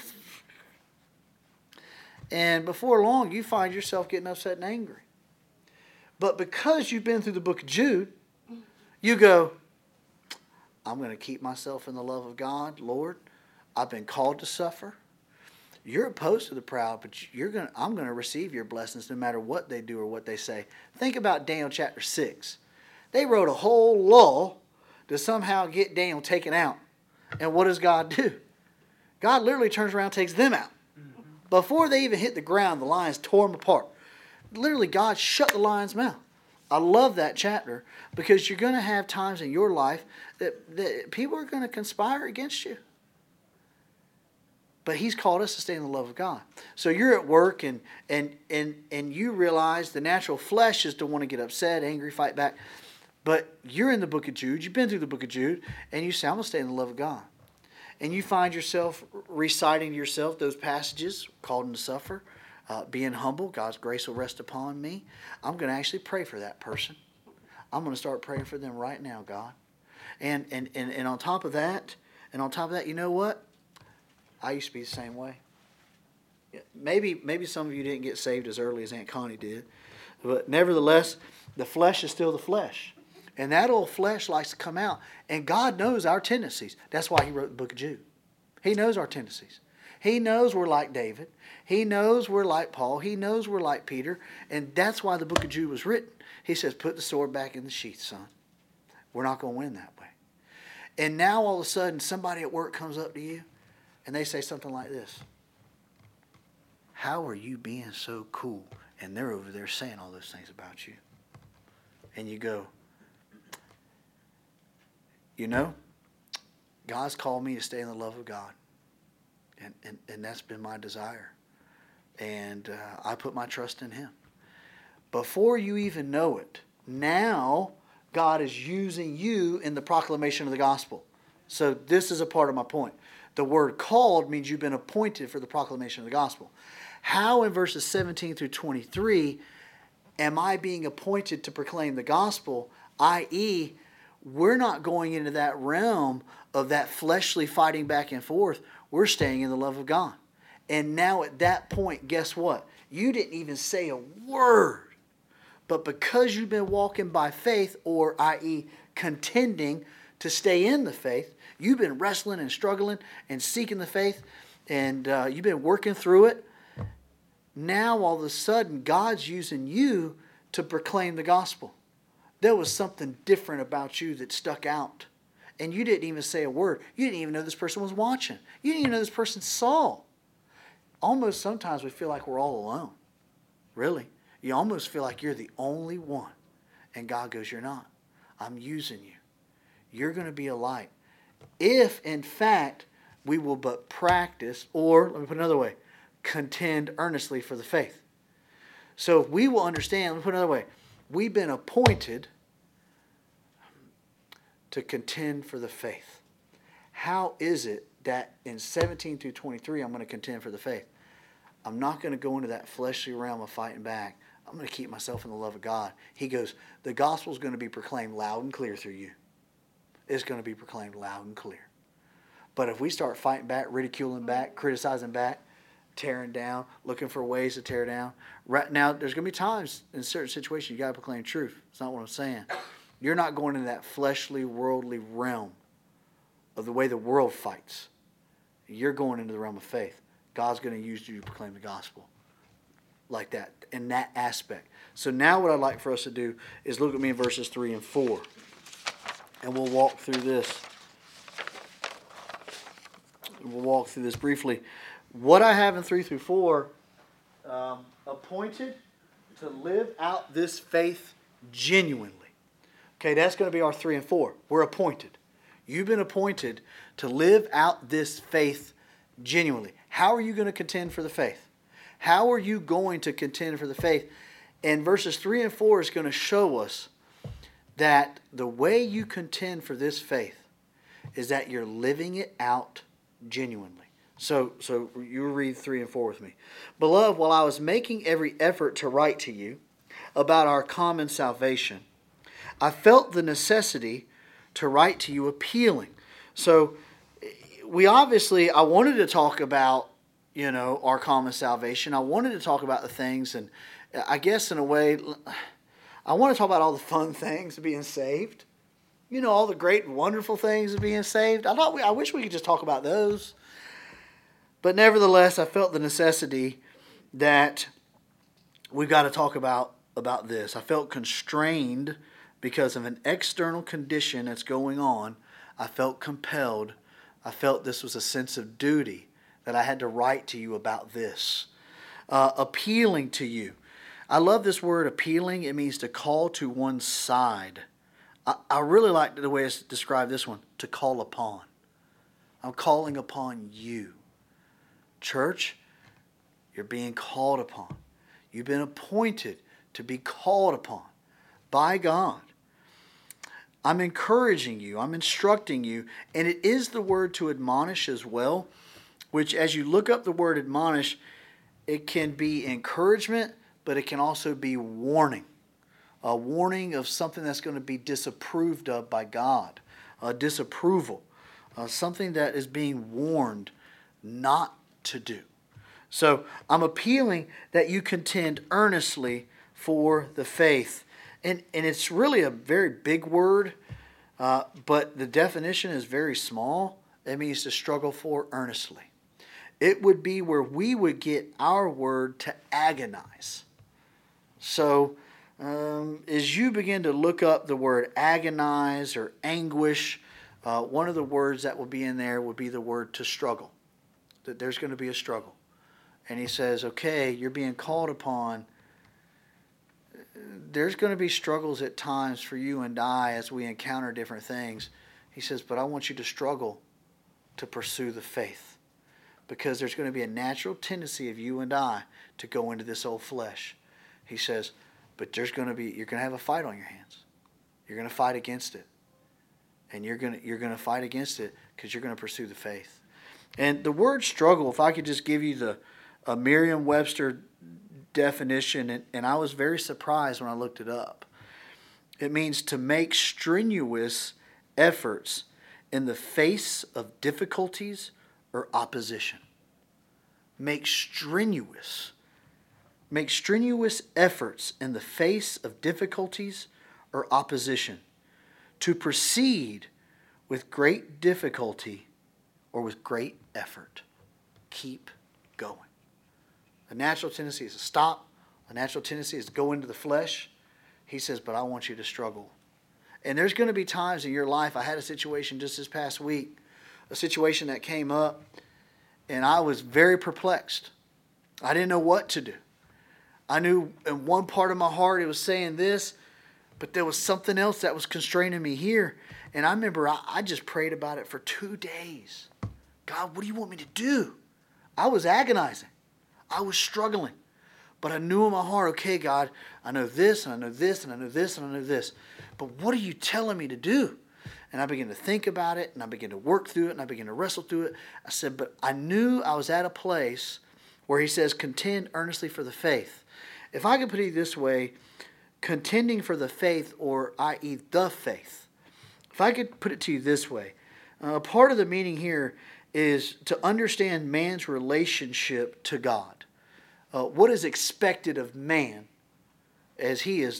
And before long, you find yourself getting upset and angry. But because you've been through the book of Jude, you go, I'm going to keep myself in the love of God. Lord, I've been called to suffer. You're opposed to the proud, but I'm going to receive your blessings no matter what they do or what they say. Think about Daniel chapter 6. They wrote a whole law to somehow get Daniel taken out. And what does God do? God literally turns around and takes them out. Before they even hit the ground, the lions tore them apart. Literally, God shut the lion's mouth. I love that chapter because you're going to have times in your life that people are going to conspire against you. But He's called us to stay in the love of God. So you're at work and you realize the natural flesh is to want to get upset, angry, fight back. But you're in the book of Jude. You've been through the book of Jude. And you say, I'm going to stay in the love of God. And you find yourself reciting to yourself those passages, called to suffer, being humble. God's grace will rest upon me. I'm going to actually pray for that person. I'm going to start praying for them right now, God. And on top of that, you know what? I used to be the same way. Maybe some of you didn't get saved as early as Aunt Connie did. But nevertheless, the flesh is still the flesh. And that old flesh likes to come out. And God knows our tendencies. That's why He wrote the book of Jude. He knows our tendencies. He knows we're like David. He knows we're like Paul. He knows we're like Peter. And that's why the book of Jude was written. He says, put the sword back in the sheath, son. We're not going to win that way. And now all of a sudden somebody at work comes up to you and they say something like this. How are you being so cool? And they're over there saying all those things about you. And you go, you know, God's called me to stay in the love of God. And that's been my desire. And I put my trust in Him. Before you even know it, now God is using you in the proclamation of the gospel. So this is a part of my point. The word called means you've been appointed for the proclamation of the gospel. How in verses 17 through 23 am I being appointed to proclaim the gospel, i.e., we're not going into that realm of that fleshly fighting back and forth. We're staying in the love of God. And now at that point, guess what? You didn't even say a word. But because you've been walking by faith, or i.e. contending to stay in the faith, you've been wrestling and struggling and seeking the faith, and you've been working through it. Now all of a sudden, God's using you to proclaim the gospel. There was something different about you that stuck out. And you didn't even say a word. You didn't even know this person was watching. You didn't even know this person saw. Almost sometimes we feel like we're all alone. Really. You almost feel like you're the only one. And God goes, you're not. I'm using you. You're going to be a light. If, in fact, we will but practice, or, let me put it another way, contend earnestly for the faith. So if we will understand, let me put it another way, we've been appointed to contend for the faith. How is it that in 17 through 23 I'm going to contend for the faith? I'm not going to go into that fleshly realm of fighting back. I'm going to keep myself in the love of God. He goes, the gospel is going to be proclaimed loud and clear through you. It's going to be proclaimed loud and clear. But if we start fighting back, ridiculing back, criticizing back, tearing down, looking for ways to tear down. Right now, there's going to be times in certain situations you got to proclaim truth. It's not what I'm saying. You're not going into that fleshly, worldly realm of the way the world fights. You're going into the realm of faith. God's going to use you to proclaim the gospel like that, in that aspect. So now what I'd like for us to do is look at me in verses 3 and 4. And we'll walk through this. We'll walk through this briefly. What I have in 3 through 4, appointed to live out this faith genuinely. Okay, that's going to be our 3 and 4. We're appointed. You've been appointed to live out this faith genuinely. How are you going to contend for the faith? How are you going to contend for the faith? And verses 3 and 4 is going to show us that the way you contend for this faith is that you're living it out genuinely. So you read 3 and 4 with me. Beloved, while I was making every effort to write to you about our common salvation, I felt the necessity to write to you appealing. So I wanted to talk about, our common salvation. I wanted to talk about the things, and I guess in a way, I want to talk about all the fun things of being saved. All the great and wonderful things of being saved. I wish we could just talk about those. But nevertheless, I felt the necessity that we've got to talk about this. I felt constrained because of an external condition that's going on. I felt compelled. I felt this was a sense of duty that I had to write to you about this. Appealing to you. I love this word appealing. It means to call to one's side. I really like the way it's described this one, to call upon. I'm calling upon you. Church, you're being called upon. You've been appointed to be called upon by God. I'm encouraging you. I'm instructing you. And it is the word to admonish as well, which as you look up the word admonish, it can be encouragement, but it can also be warning. A warning of something that's going to be disapproved of by God. A disapproval. Something that is being warned not to do. So I'm appealing that you contend earnestly for the faith. And it's really a very big word, but the definition is very small. It means to struggle for earnestly. It would be where we would get our word to agonize. So as you begin to look up the word agonize or anguish, one of the words that will be in there would be the word to struggle. That there's going to be a struggle. And he says, okay, you're being called upon. There's going to be struggles at times for you and I as we encounter different things. He says, but I want you to struggle to pursue the faith. Because there's going to be a natural tendency of you and I to go into this old flesh. He says, but you're going to have a fight on your hands. You're going to fight against it. And you're going to fight against it because you're going to pursue the faith. And the word struggle, if I could just give you a Merriam-Webster definition, and I was very surprised when I looked it up. It means to make strenuous efforts in the face of difficulties or opposition. Make strenuous efforts in the face of difficulties or opposition. To proceed with great difficulty or with great effort. Keep going. A natural tendency is to stop. A natural tendency is to go into the flesh. He says, but I want you to struggle. And there's going to be times in your life. I had a situation just this past week. A situation that came up. And I was very perplexed. I didn't know what to do. I knew in one part of my heart it was saying this. But there was something else that was constraining me here. And I remember I just prayed about it for 2 days. God, what do you want me to do? I was agonizing. I was struggling. But I knew in my heart, okay, God, I know this, and I know this, and I know this, and I know this. But what are you telling me to do? And I began to think about it, and I began to work through it, and I began to wrestle through it. I said, but I knew I was at a place where he says, contend earnestly for the faith. If I could put it this way, contending for the faith, or i.e. the faith. If I could put it to you this way, part of the meaning here is to understand man's relationship to God. What is expected of man as he is,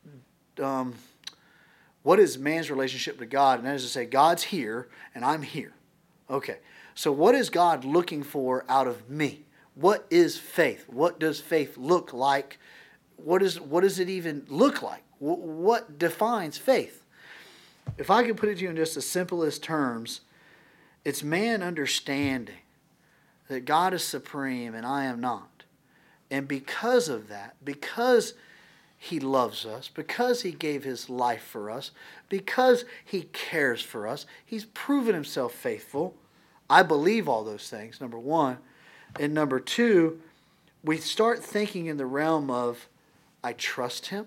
what is man's relationship to God? And that is to say, God's here and I'm here. Okay, so what is God looking for out of me? What is faith? What does faith look like? What does it even look like? What defines faith? if I could put it to you in just the simplest terms, it's man understanding that God is supreme and I am not. And because of that, because He loves us, because He gave His life for us, because He cares for us, He's proven Himself faithful. I believe all those things, number one. And number two, we start thinking in the realm of, I trust Him,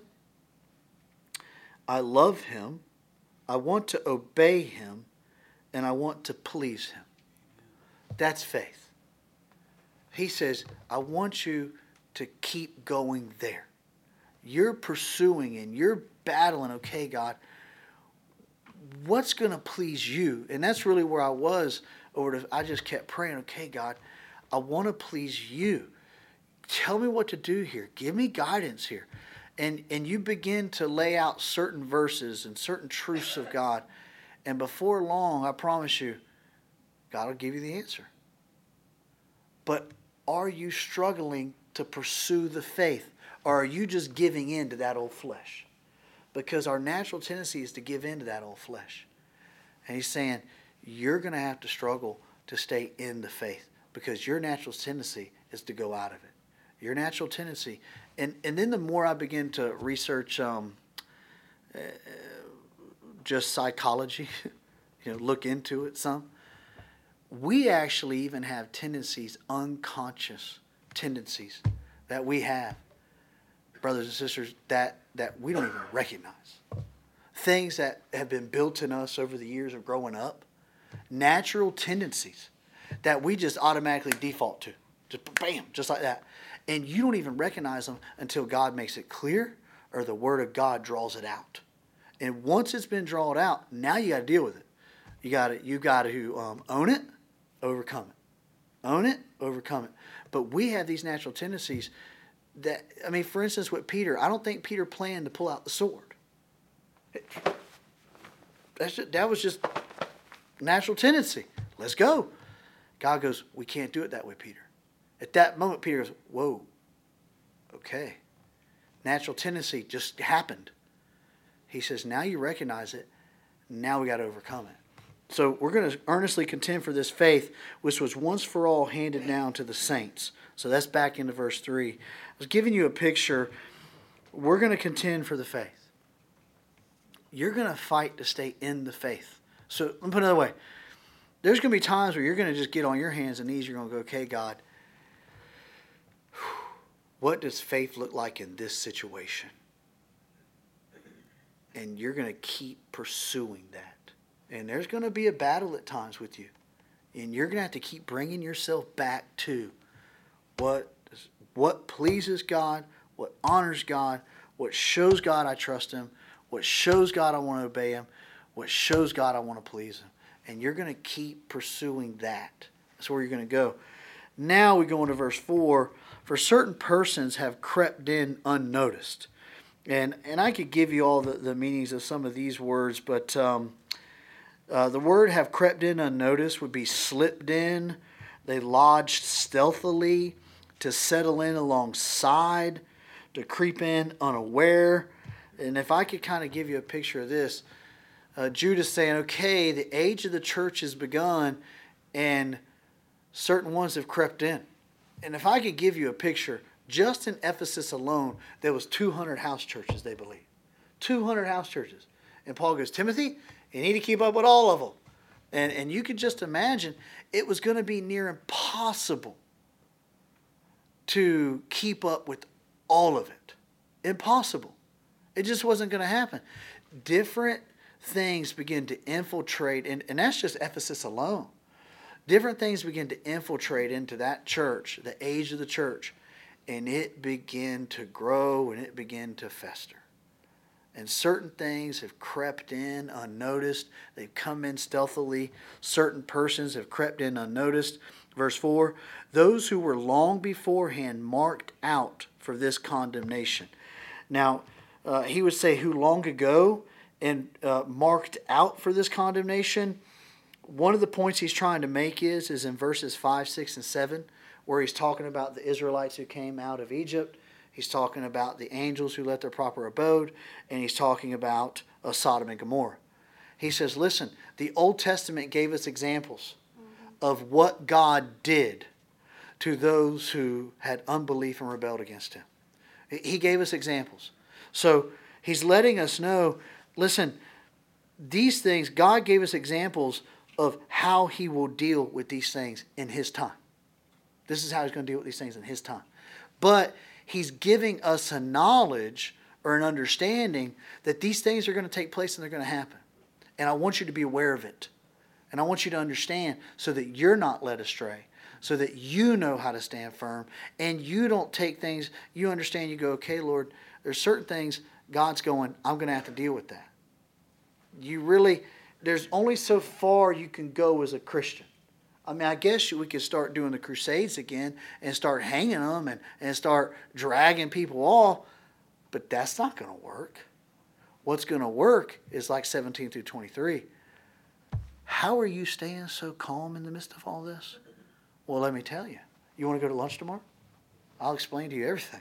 I love Him, I want to obey Him, and I want to please Him. That's faith. He says, I want you to keep going there. You're pursuing and you're battling, okay, God, what's going to please you? And that's really where I was. I just kept praying, okay, God, I want to please you. Tell me what to do here. Give me guidance here. And you begin to lay out certain verses and certain truths of God. And before long, I promise you, God will give you the answer. But are you struggling to pursue the faith? Or are you just giving in to that old flesh? Because our natural tendency is to give in to that old flesh. And He's saying, you're going to have to struggle to stay in the faith. Because your natural tendency is to go out of it. Your natural tendency. And then the more I begin to research just psychology, look into it some, we actually even have tendencies, unconscious tendencies that we have, brothers and sisters, that we don't even recognize. Things that have been built in us over the years of growing up, natural tendencies that we just automatically default to. Just bam, just like that. And you don't even recognize them until God makes it clear or the Word of God draws it out. And once it's been drawn out, now you got to deal with it. You got to own it, overcome it. Own it, overcome it. But we have these natural tendencies that, for instance, with Peter, I don't think Peter planned to pull out the sword. That was just natural tendency. Let's go. God goes, we can't do it that way, Peter. At that moment, Peter goes, whoa, okay. Natural tendency just happened. He says, now you recognize it. Now we got to overcome it. So we're going to earnestly contend for this faith, which was once for all handed down to the saints. So that's back into verse 3. I was giving you a picture. We're going to contend for the faith. You're going to fight to stay in the faith. So let me put it another way. There's going to be times where you're going to just get on your hands and knees. You're going to go, okay, God, what does faith look like in this situation? And you're going to keep pursuing that. And there's going to be a battle at times with you. And you're going to have to keep bringing yourself back to what pleases God, what honors God, what shows God I trust Him, what shows God I want to obey Him, what shows God I want to please Him. And you're going to keep pursuing that. That's where you're going to go. Now we go into verse 4. For certain persons have crept in unnoticed. And I could give you all the meanings of some of these words, but the word have crept in unnoticed would be slipped in. They lodged stealthily, to settle in alongside, to creep in unaware. And if I could kind of give you a picture of this, Jude is saying, okay, the age of the church has begun and certain ones have crept in. And if I could give you a picture, just in Ephesus alone, there was 200 house churches, they believe. 200 house churches. And Paul goes, Timothy, you need to keep up with all of them. And you could just imagine it was going to be near impossible to keep up with all of it. Impossible. It just wasn't going to happen. Different things begin to infiltrate, and that's just Ephesus alone. Different things begin to infiltrate into that church, the age of the church, and it began to grow and it began to fester. And certain things have crept in unnoticed. They've come in stealthily. Certain persons have crept in unnoticed. Verse 4, those who were long beforehand marked out for this condemnation. Now, he would say who long ago and marked out for this condemnation. One of the points he's trying to make is in verses 5, 6, and 7, where he's talking about the Israelites who came out of Egypt. He's talking about the angels who left their proper abode, and he's talking about Sodom and Gomorrah. He says, listen, the Old Testament gave us examples of what God did to those who had unbelief and rebelled against Him. He gave us examples. So He's letting us know, listen, these things, God gave us examples of how He will deal with these things in His time. This is how He's going to deal with these things in His time. But He's giving us a knowledge or an understanding that these things are going to take place and they're going to happen. And I want you to be aware of it. And I want you to understand so that you're not led astray. So that you know how to stand firm. And you don't take things, you understand, you go, okay, Lord, there's certain things God's going, I'm going to have to deal with that. You really, there's only so far you can go as a Christian. I mean, I guess we could start doing the crusades again and start hanging them and start dragging people off. But that's not going to work. What's going to work is like 17 through 23. How are you staying so calm in the midst of all this? Well, let me tell you. You want to go to lunch tomorrow? I'll explain to you everything.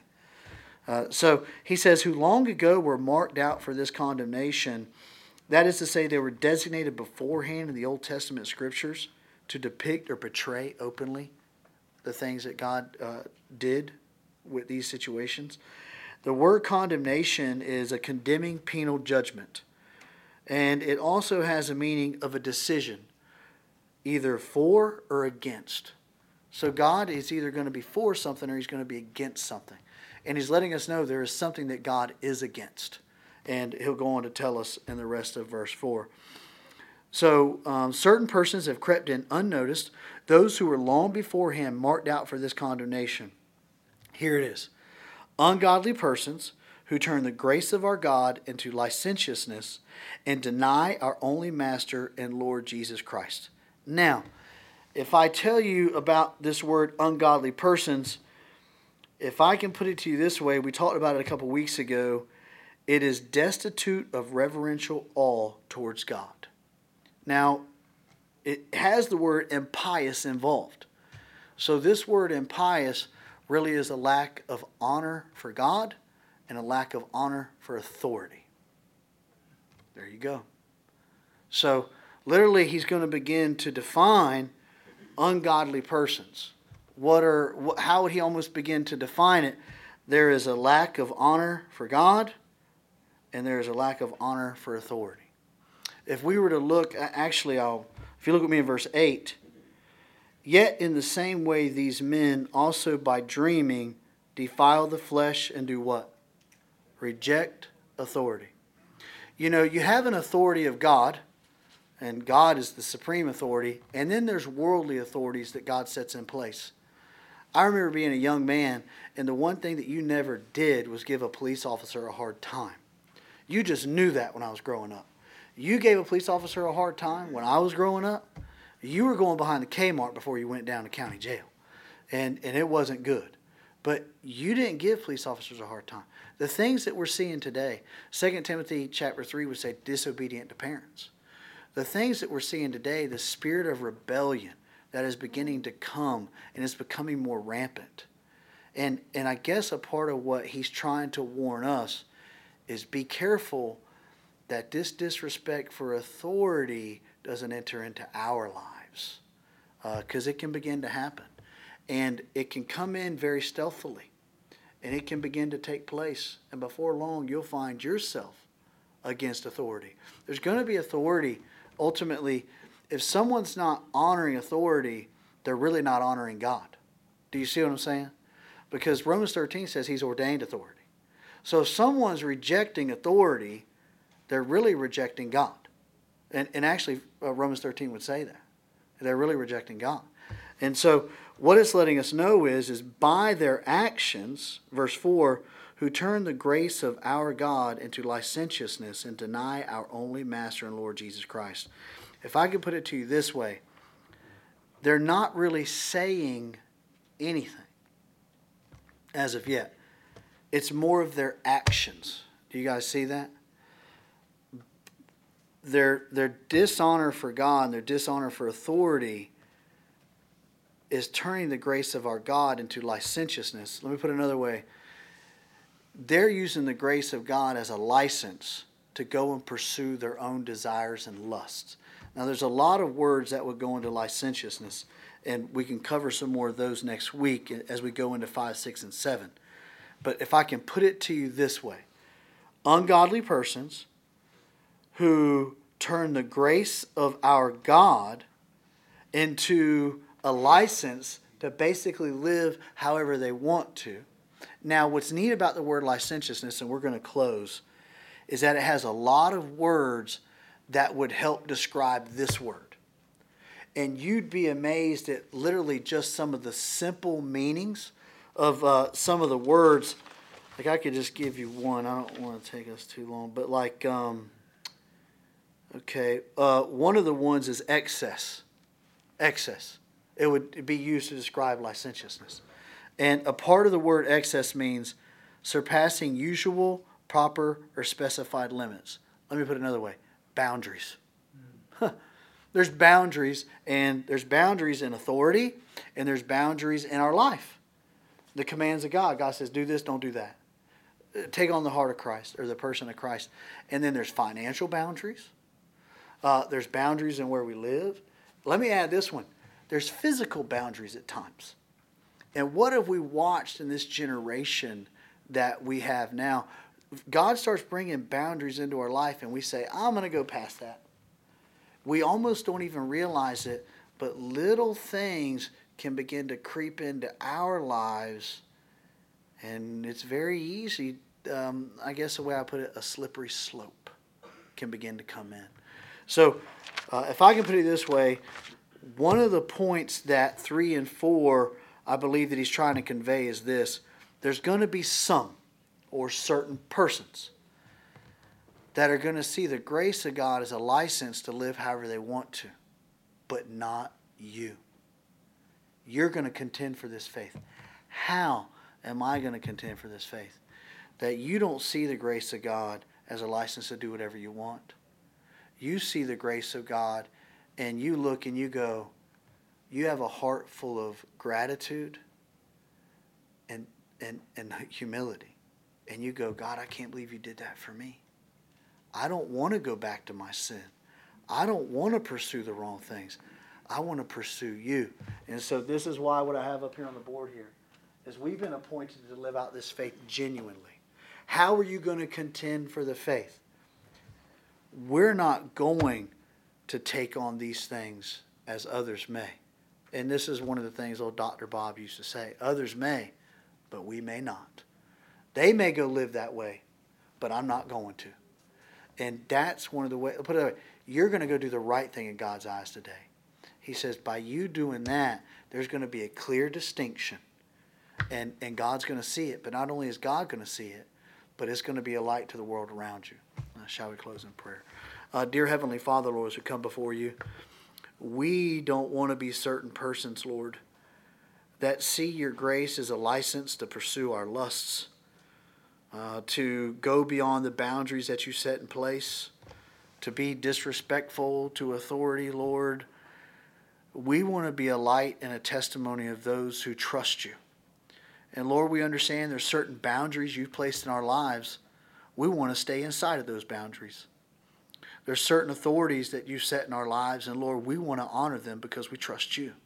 So he says, who long ago were marked out for this condemnation. That is to say, they were designated beforehand in the Old Testament scriptures to depict or portray openly the things that God did with these situations. The word condemnation is a condemning penal judgment. And it also has a meaning of a decision, either for or against. So God is either going to be for something or He's going to be against something. And He's letting us know there is something that God is against. And He'll go on to tell us in the rest of verse 4. So certain persons have crept in unnoticed, those who were long beforehand marked out for this condemnation. Here it is. Ungodly persons who turn the grace of our God into licentiousness and deny our only Master and Lord Jesus Christ. Now, if I tell you about this word ungodly persons, if I can put it to you this way, we talked about it a couple weeks ago, it is destitute of reverential awe towards God. Now, it has the word impious involved. So this word impious really is a lack of honor for God and a lack of honor for authority. There you go. So literally he's going to begin to define ungodly persons. How would he almost begin to define it? There is a lack of honor for God and there is a lack of honor for authority. If we were to look, if you look at me in verse 8, yet in the same way these men also by dreaming defile the flesh and do what? Reject authority. You know, you have an authority of God, and God is the supreme authority, and then there's worldly authorities that God sets in place. I remember being a young man, and the one thing that you never did was give a police officer a hard time. You just knew that when I was growing up. You gave a police officer a hard time when I was growing up, you were going behind the Kmart before you went down to county jail. And it wasn't good. But you didn't give police officers a hard time. The things that we're seeing today, 2 Timothy chapter 3 would say disobedient to parents. The things that we're seeing today, the spirit of rebellion that is beginning to come and is becoming more rampant. And I guess a part of what he's trying to warn us is be careful that this disrespect for authority doesn't enter into our lives. Because it can begin to happen. And it can come in very stealthily. And it can begin to take place. And before long, you'll find yourself against authority. There's going to be authority. Ultimately, if someone's not honoring authority, they're really not honoring God. Do you see what I'm saying? Because Romans 13 says He's ordained authority. So if someone's rejecting authority, they're really rejecting God. And actually, Romans 13 would say that. They're really rejecting God. And so what it's letting us know is by their actions, verse 4, who turn the grace of our God into licentiousness and deny our only Master and Lord Jesus Christ. If I could put it to you this way, they're not really saying anything as of yet. It's more of their actions. Do you guys see that? Their dishonor for God and their dishonor for authority is turning the grace of our God into licentiousness. Let me put it another way. They're using the grace of God as a license to go and pursue their own desires and lusts. Now, there's a lot of words that would go into licentiousness, and we can cover some more of those next week as we go into 5, 6, and 7. But if I can put it to you this way, ungodly persons who turn the grace of our God into a license to basically live however they want to. Now, what's neat about the word licentiousness, and we're going to close, is that it has a lot of words that would help describe this word. And you'd be amazed at literally just some of the simple meanings of some of the words. Like, I could just give you one. I don't want to take us too long. But like, one of the ones is excess. Excess. It would be used to describe licentiousness. And a part of the word excess means surpassing usual, proper, or specified limits. Let me put it another way. Boundaries. There's boundaries, and there's boundaries in authority, and there's boundaries in our life. The commands of God. God says, do this, don't do that. Take on the heart of Christ, or the person of Christ. And then there's financial boundaries. There's boundaries in where we live. Let me add this one. There's physical boundaries at times. And what have we watched in this generation that we have now? God starts bringing boundaries into our life, and we say, I'm going to go past that. We almost don't even realize it, but little things can begin to creep into our lives, and it's very easy. I guess the way I put it, a slippery slope can begin to come in. So if I can put it this way, one of the points that 3 and 4, I believe that he's trying to convey is this. There's going to be some or certain persons that are going to see the grace of God as a license to live however they want to, but not you. You're going to contend for this faith. How am I going to contend for this faith? That you don't see the grace of God as a license to do whatever you want. You see the grace of God, and you look and you go, you have a heart full of gratitude and humility. And you go, God, I can't believe you did that for me. I don't want to go back to my sin. I don't want to pursue the wrong things. I want to pursue you. And so this is why what I have up here on the board here is we've been appointed to live out this faith genuinely. How are you going to contend for the faith? We're not going to take on these things as others may. And this is one of the things old Dr. Bob used to say. Others may, but we may not. They may go live that way, but I'm not going to. And that's one of the ways. Put it that way. You're going to go do the right thing in God's eyes today. He says, by you doing that, there's going to be a clear distinction. And God's going to see it. But not only is God going to see it, but it's going to be a light to the world around you. Shall we close in prayer? Dear Heavenly Father, Lord, as we come before you, we don't want to be certain persons, Lord, that see your grace as a license to pursue our lusts, to go beyond the boundaries that you set in place, to be disrespectful to authority, Lord. We want to be a light and a testimony of those who trust you. And Lord, we understand there's certain boundaries you've placed in our lives. We want to stay inside of those boundaries. There's certain authorities that you set in our lives, and Lord, we want to honor them because we trust you.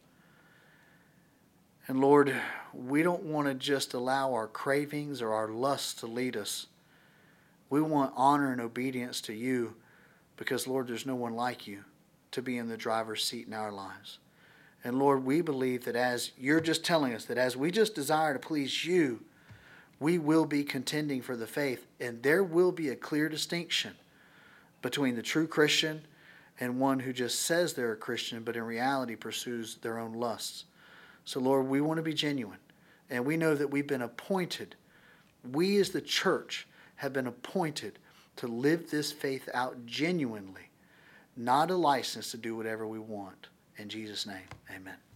And Lord, we don't want to just allow our cravings or our lusts to lead us. We want honor and obedience to you because, Lord, there's no one like you to be in the driver's seat in our lives. And Lord, we believe that as you're just telling us that as we just desire to please you, we will be contending for the faith, and there will be a clear distinction between the true Christian and one who just says they're a Christian but in reality pursues their own lusts. So Lord, we want to be genuine, and we know that we've been appointed. We as the church have been appointed to live this faith out genuinely, not a license to do whatever we want. In Jesus' name, amen.